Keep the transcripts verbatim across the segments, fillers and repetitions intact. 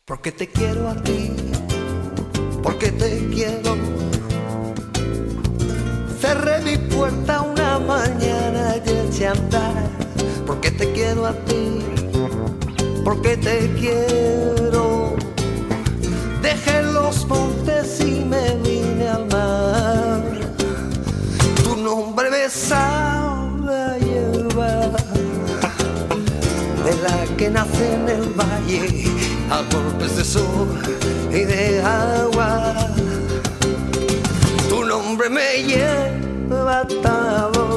Porque te quiero a ti, porque te quiero. Cerré mi puerta una mañana y eché a andar. Porque te quiero a ti, porque te quiero. Dejé los montes y me vine al mar. Tu nombre me sabe a hierba, de la que nace en el valle, a golpes de sol y de agua. Tu nombre me lleva atado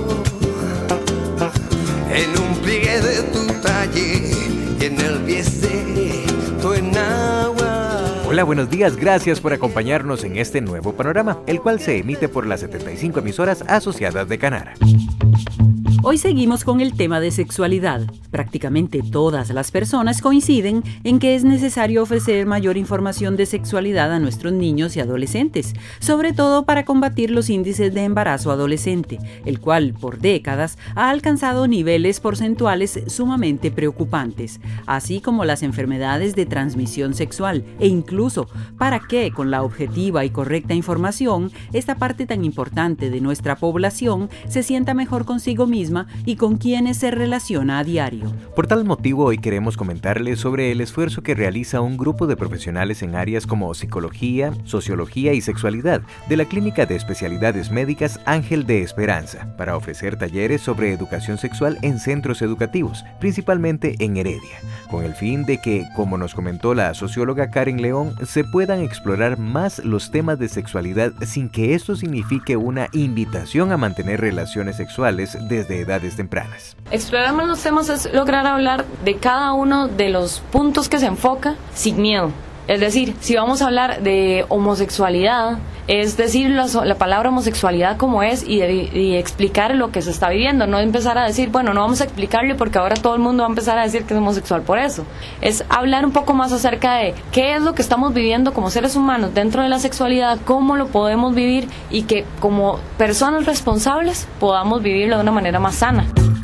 en un pliegue de tu talle y en el bieste tu enagua. Hola, buenos días, gracias por acompañarnos en este nuevo panorama, el cual se emite por las setenta y cinco emisoras asociadas de Canara. Hoy seguimos con el tema de sexualidad. Prácticamente todas las personas coinciden en que es necesario ofrecer mayor información de sexualidad a nuestros niños y adolescentes, sobre todo para combatir los índices de embarazo adolescente, el cual por décadas ha alcanzado niveles porcentuales sumamente preocupantes, así como las enfermedades de transmisión sexual e incluso para que, con la objetiva y correcta información, esta parte tan importante de nuestra población se sienta mejor consigo misma y con quienes se relaciona a diario. Por tal motivo, hoy queremos comentarles sobre el esfuerzo que realiza un grupo de profesionales en áreas como psicología, sociología y sexualidad de la Clínica de Especialidades Médicas Ángel de Esperanza para ofrecer talleres sobre educación sexual en centros educativos, principalmente en Heredia, con el fin de que, como nos comentó la socióloga Karen León, se puedan explorar más los temas de sexualidad sin que esto signifique una invitación a mantener relaciones sexuales desde edades tempranas. Explorar más los temas es lograr hablar de cada uno de los puntos que se enfoca sin miedo. Es decir, si vamos a hablar de homosexualidad, es decir la, la palabra homosexualidad como es y, de, y explicar lo que se está viviendo, no empezar a decir, bueno, no vamos a explicarle porque ahora todo el mundo va a empezar a decir que es homosexual por eso. Es hablar un poco más acerca de qué es lo que estamos viviendo como seres humanos dentro de la sexualidad, cómo lo podemos vivir y que como personas responsables podamos vivirlo de una manera más sana.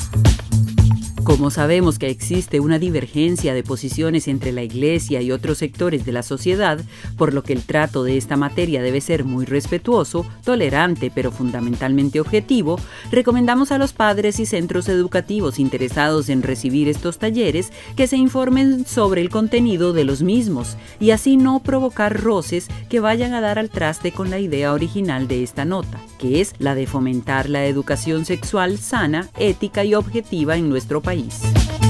Como sabemos que existe una divergencia de posiciones entre la Iglesia y otros sectores de la sociedad, por lo que el trato de esta materia debe ser muy respetuoso, tolerante, pero fundamentalmente objetivo, recomendamos a los padres y centros educativos interesados en recibir estos talleres que se informen sobre el contenido de los mismos y así no provocar roces que vayan a dar al traste con la idea original de esta nota, que es la de fomentar la educación sexual sana, ética y objetiva en nuestro país.